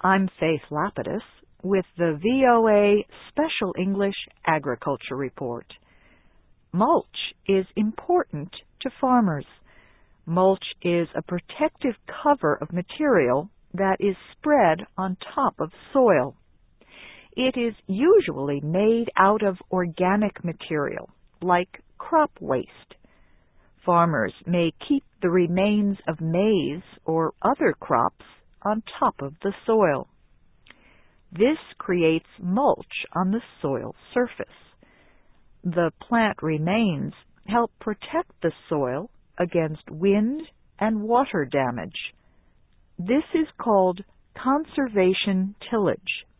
I'm Faith Lapidus with the VOA Special English Agriculture Report. Mulch is important to farmers. Mulch is a protective cover of material that is spread on top of soil. It is usually made out of organic material, like crop waste. Farmers may keep the remains of maize or other crops on top of the soil. This creates mulch on the soil surface. The plant remains help protect the soil against wind and water damage. This is called conservation tillage.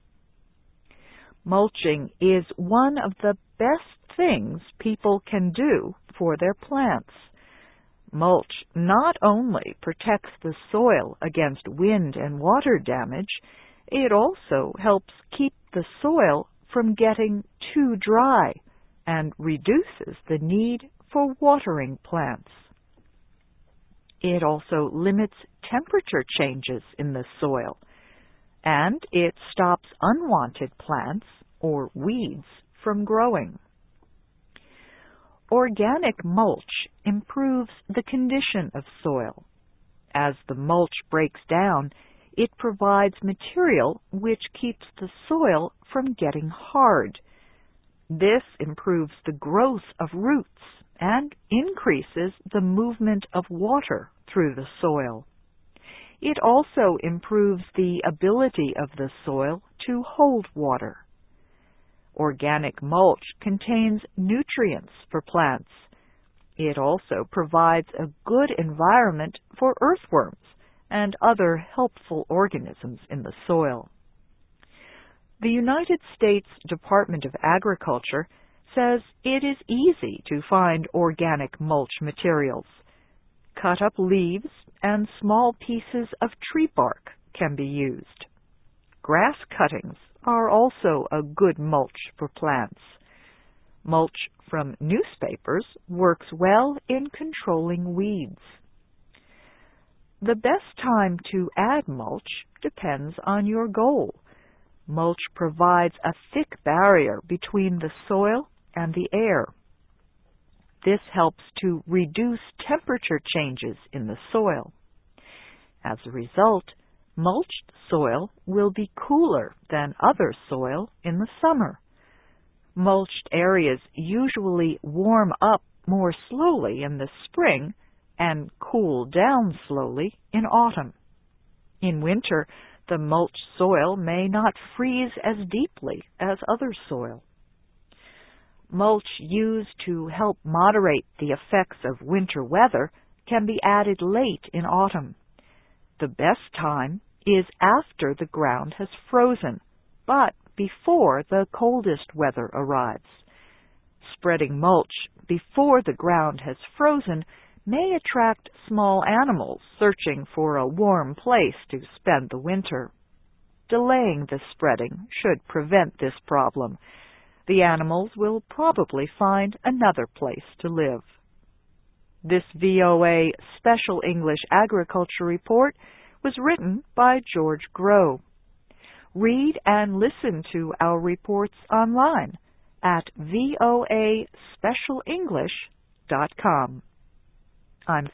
Mulching is one of the best things people can do for their plants. Mulch not only protects the soil against wind and water damage, it also helps keep the soil from getting too dry and reduces the need for watering plants. It also limits temperature changes in the soil, and it stops unwanted plants or weeds from growing. Organic mulch improves the condition of soil. As the mulch breaks down, it provides material which keeps the soil from getting hard. This improves the growth of roots and increases the movement of water through the soil. It also improves the ability of the soil to hold water. Organic mulch contains nutrients for plants. It also provides a good environment for earthworms and other helpful organisms in the soil. The United States Department of Agriculture says it is easy to find organic mulch materials. Cut up leaves and small pieces of tree bark can be used. Grass cuttings are also a good mulch for plants. Mulch from newspapers works well in controlling weeds. The best time to add mulch depends on your goal. Mulch provides a thick barrier between the soil and the air. This helps to reduce temperature changes in the soil. As a result, mulched soil will be cooler than other soil in the summer. Mulched areas usually warm up more slowly in the spring and cool down slowly in autumn. In winter, the mulched soil may not freeze as deeply as other soil. Mulch used to help moderate the effects of winter weather can be added late in autumn. The best time is after the ground has frozen, but before the coldest weather arrives. Spreading mulch before the ground has frozen may attract small animals searching for a warm place to spend the winter. Delaying the spreading should prevent this problem. The animals will probably find another place to live. This VOA Special English Agriculture Report was written by George Groh. Read and listen to our reports online at voaspecialenglish.com. I'm